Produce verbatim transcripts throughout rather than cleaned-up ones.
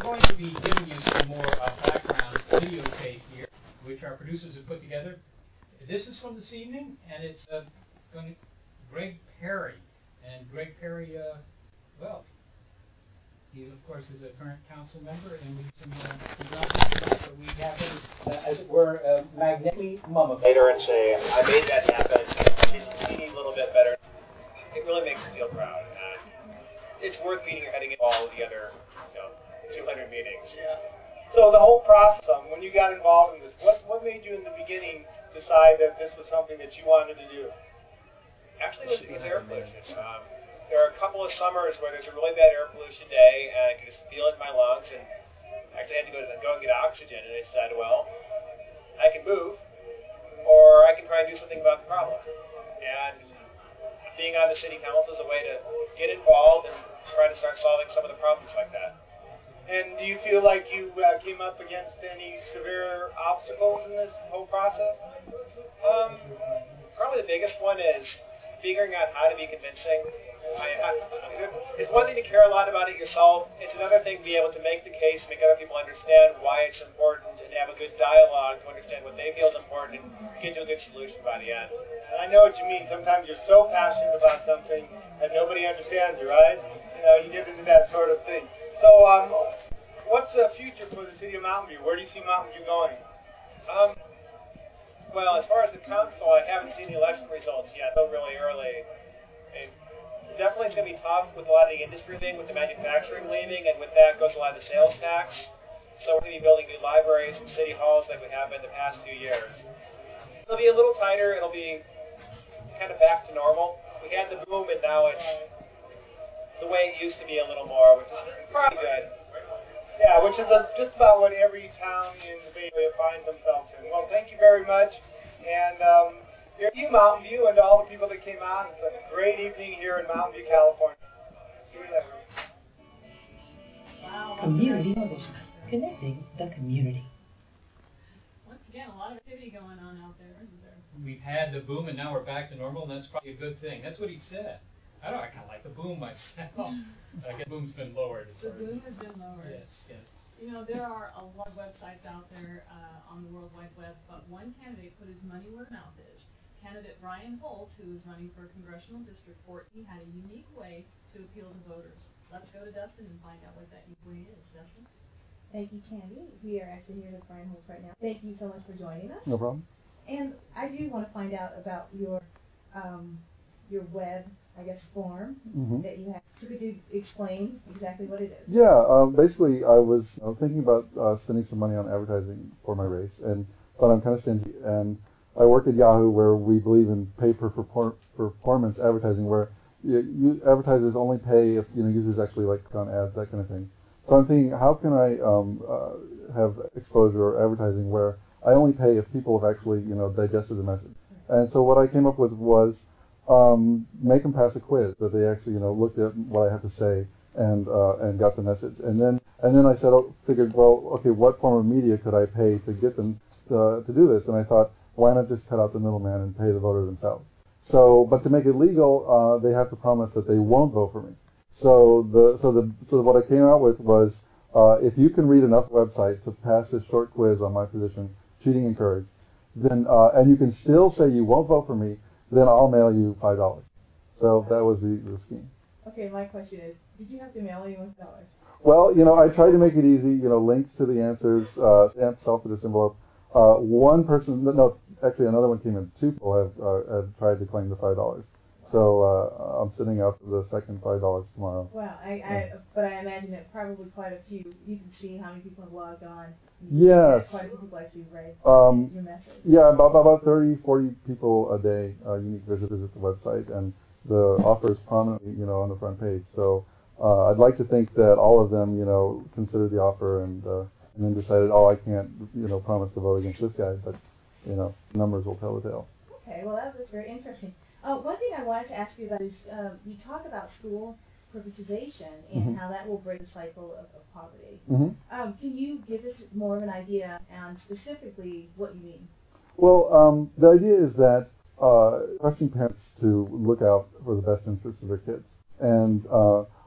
going to be giving you some more uh, background videotape here, which our producers have put together. This is from this evening, and it's uh, going to Greg Perry. And Greg Perry, uh, well, he, of course, is a current council member, and we have some uh, but we have him, uh, as it were, uh, magnetically mummified. Later and say, I made that happen. She's a teeny little bit better. It really makes me feel proud. And it's worth meeting your heading in all the other, you know, two hundred meetings. Yeah. So the whole process, um, when you got involved in this, what what made you in the beginning decide that this was something that you wanted to do? Actually, it was, it was air pollution. Um, there are a couple of summers where there's a really bad air pollution day, and I could just feel it in my lungs, and actually I had to go to go and get oxygen, and I decided, well, I can move, or I can try and do something about the problem. And being on the city council is a way to get involved and try to start solving some of the problems like that. And do you feel like you uh, came up against any severe obstacles in this whole process? Um, probably the biggest one is figuring out how to be convincing. I, I, it's one thing to care a lot about it yourself. It's another thing to be able to make the case, make other people understand why it's important, and have a good dialogue to understand what they feel is important, and get to a good solution by the end. And I know what you mean. Sometimes you're so passionate about something that nobody understands you, right? You know, you get into that sort of thing. So, um, what's the future for the city of Mountain View? Where do you see Mountain View going? Um, well, as far as the council, I haven't seen the election results yet. Still really early. And definitely it's going to be tough with a lot of the industry thing, with the manufacturing leaving, and with that goes a lot of the sales tax. So we're going to be building new libraries and city halls like we have in the past few years. It'll be a little tighter. It'll be kind of back to normal. We had the boom, and now it's the way it used to be a little more, which is probably good. Yeah, which is a, just about what every town in the Bay Area finds themselves in. Well, thank you very much. And um, thank you, Mountain View, and to all the people that came out. It's a great evening here in Mountain View, California. See you later. Wow. Community television, connecting the community. Once again, a lot of activity going on out there, isn't there? We've had the boom, and now we're back to normal, and that's probably a good thing. That's what he said. I don't know, I kind of like the boom myself. I guess the boom's been lowered. The boom has been lowered. Yes, yes. You know, there are a lot of websites out there uh, on the World Wide Web, but one candidate put his money where his mouth is. Candidate Brian Holt, who is running for Congressional District fourteen, had a unique way to appeal to voters. Let's go to Dustin and find out what that unique way is. Dustin? Thank you, Candy. We are actually here with Brian Holt right now. Thank you so much for joining us. No problem. And I do want to find out about your um, your web, I guess, form Mm-hmm. that you have. So could you explain exactly what it is? Yeah, uh, basically I was uh, thinking about uh, spending some money on advertising for my race, and but I'm kind of stingy. And I work at Yahoo, where we believe in pay per performance advertising, where you, you advertisers only pay if you know users actually like click on ads, that kind of thing. So I'm thinking, how can I um, uh, have exposure or advertising where I only pay if people have actually you know digested the message? And so what I came up with was Um, make them pass a quiz that they actually, you know, looked at what I have to say and uh, and got the message. And then and then I said, oh, figured, well, okay, what form of media could I pay to get them to, to do this? And I thought, why not just cut out the middleman and pay the voter themselves? So, but to make it legal, uh, they have to promise that they won't vote for me. So the so the so what I came out with was, uh, if you can read enough websites to pass this short quiz on my position, cheating encouraged, then uh, and you can still say you won't vote for me, then I'll mail you five dollars. So that was the, the scheme. Okay, my question is, did you have to mail anyone five dollars? Well, you know, I tried to make it easy. You know, links to the answers, uh, stamped self for this envelope. Uh, one person, no, actually another one came in. Two people have, uh, have tried to claim the five dollars. So uh, I'm sending out the second five dollars tomorrow. Well, I, I, but I imagine that probably quite a few. You can see how many people have logged on. Yes. Quite a few people actually read um, your message. Yeah, about about thirty, forty people a day, uh, unique visitors at the website, and the offer is prominently, you know, on the front page. So uh, I'd like to think that all of them, you know, considered the offer and uh, and then decided, oh, I can't, you know, promise to vote against this guy, but you know, numbers will tell the tale. Okay, well that was very interesting. Uh, one thing I wanted to ask you about is uh, you talk about school privatization and mm-hmm. how that will break the cycle of, of poverty. Mm-hmm. Um, can you give us more of an idea on specifically what you mean? Well, um, the idea is that uh, trusting parents to look out for the best interests of their kids. And uh,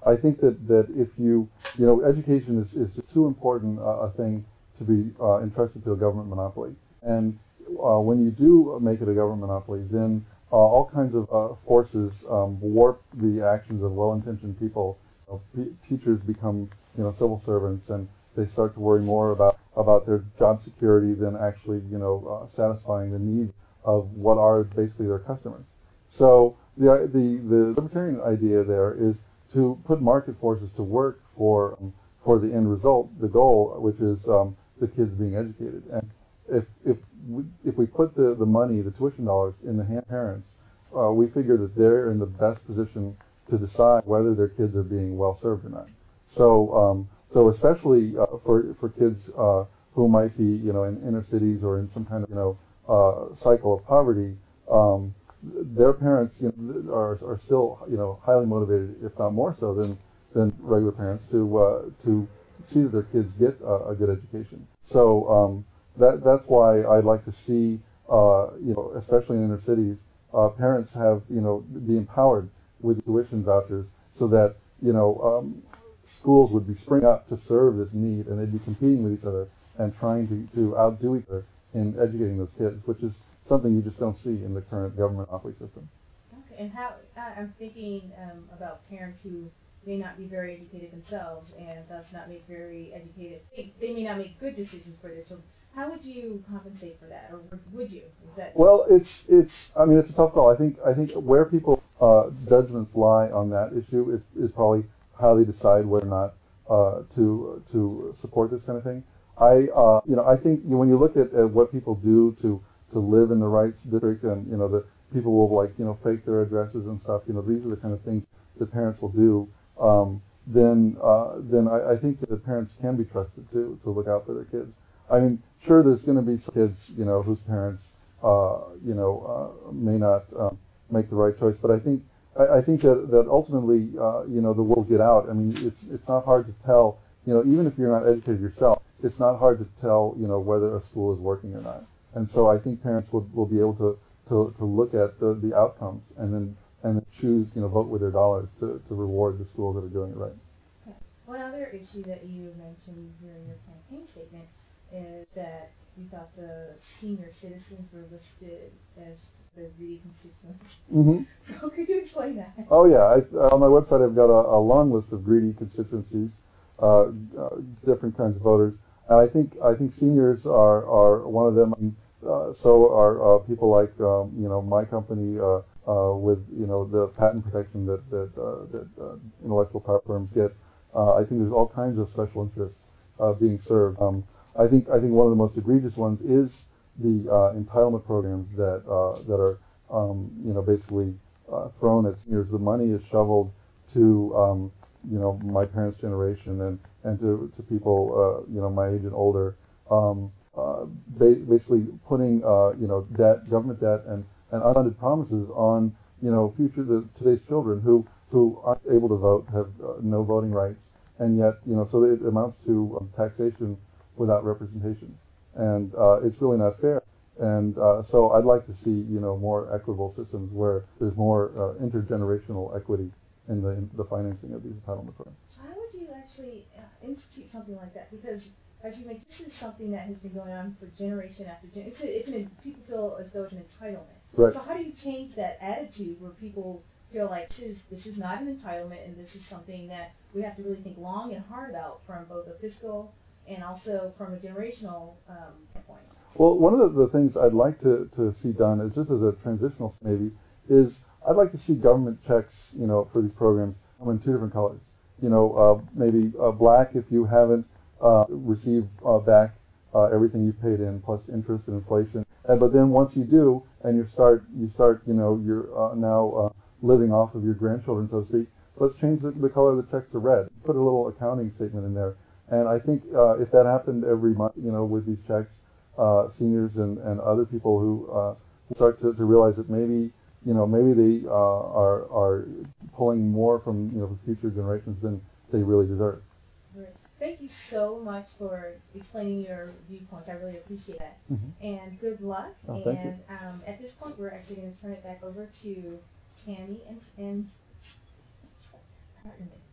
I think that, that if you, you know, education is, is too important uh, a thing to be uh, entrusted to a government monopoly. And uh, when you do make it a government monopoly, then uh, all kinds of uh, forces um, warp the actions of well-intentioned people. You know, p- teachers become, you know, civil servants, and they start to worry more about, about their job security than actually, you know, uh, satisfying the needs of what are basically their customers. So the, the, the libertarian idea there is to put market forces to work for, um, for the end result, the goal, which is um, the kids being educated. And if, if, we, if we put the, the money, the tuition dollars, in the hands of parents, uh, we figure that they're in the best position to decide whether their kids are being well served or not. So, um, so especially uh, for, for kids uh, who might be, you know, in inner cities or in some kind of, you know, uh, cycle of poverty, um, their parents, you know, are are still, you know, highly motivated, if not more so than than regular parents, to uh, to see that their kids get a, a good education. So um, that that's why I'd like to see, uh, you know, especially in inner cities, uh, parents have, you know, be empowered with tuition vouchers, so that, you know, um, schools would be springing up to serve this need, and they'd be competing with each other and trying to to outdo each other in educating those kids, which is something you just don't see in the current government monopoly system. Okay, and how, uh, I'm thinking um, about parents who may not be very educated themselves and thus not make very educated, they, they may not make good decisions for their children. How would you compensate for that, or would you? Is that well, it's, it's, I mean, it's a tough call. I think, I think where people, uh, judgments lie on that issue is, is probably how they decide whether or not, uh, to, to support this kind of thing. I, uh, you know, I think, you know, when you look at, at what people do to, to live in the right district, and, you know, the people will, like, you know, fake their addresses and stuff, you know, these are the kind of things that parents will do, um, then, uh, then I, I think that the parents can be trusted to, to look out for their kids. I mean, sure, there's going to be some kids, you know, whose parents, uh, you know, uh, may not um, make the right choice, but I think, I, I think that, that ultimately, uh, you know, the word will get out. I mean, it's, it's not hard to tell, you know, even if you're not educated yourself, it's not hard to tell, you know, whether a school is working or not. And so I think parents will, will be able to, to, to look at the, the outcomes and then and then choose, you know, vote with their dollars to, to reward the schools that are doing it right. Okay. One other issue that you mentioned during your campaign statement is that you thought the senior citizens were listed as the greedy constituents. Mm-hmm. So could you explain that? Oh yeah, I, on my website I've got a, a long list of greedy constituencies, uh, uh, different kinds of voters. And I think I think seniors are, are one of them. Uh, so are uh, people like um, you know, my company uh, uh, with, you know, the patent protection that that, uh, that uh, intellectual property firms get. Uh, I think there's all kinds of special interests uh, being served. Um, I think I think one of the most egregious ones is the uh, entitlement programs that uh, that are um, you know, basically uh, thrown at seniors. The money is shoveled to um, you know, my parents' generation and and to to people uh, you know, my age and older. Um, uh, ba- basically putting uh, you know, debt, government debt, and, and unfunded promises on, you know, future the, today's children who who aren't able to vote, have uh, no voting rights, and yet, you know, so it amounts to um, taxation without representation, and uh, it's really not fair. And uh, so I'd like to see, you know, more equitable systems where there's more uh, intergenerational equity in the in the financing of these entitlement programs. How would you actually uh, institute something like that? Because, as you mentioned, this is something that has been going on for generation after generation. It's, a, it's an, people feel as though it's an entitlement. Right. So how do you change that attitude where people feel like this is, this is not an entitlement, and this is something that we have to really think long and hard about from both a fiscal and also from a generational um, point? Well, one of the, the things I'd like to, to see done is, just as a transitional maybe, is I'd like to see government checks, you know, for these programs come in two different colors. You know, uh, maybe uh, black if you haven't uh, received uh, back uh, everything you paid in, plus interest and inflation. And, but then once you do, and you start, you start, you know, you're uh, now uh, living off of your grandchildren, so to speak. Let's change the, the color of the checks to red. Put a little accounting statement in there. And I think uh, if that happened every month, you know, with these checks, uh, seniors and, and other people who uh, start to, to realize that maybe, you know, maybe they uh, are are pulling more from, you know, future generations than they really deserve. Great. Thank you so much for explaining your viewpoints. I really appreciate that. Mm-hmm. And good luck. Oh, and thank you. Um, at this point, we're actually going to turn it back over to Tammy and and pardon me.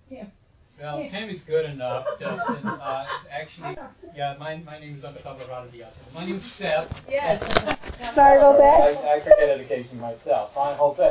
Yeah. Well, Tammy's good enough, Dustin. Uh, actually, yeah, my, my name is on the cover of Out of the Outside. My name is Seth. Yes. Sorry about that. I, I forget education myself. Hi, Jose.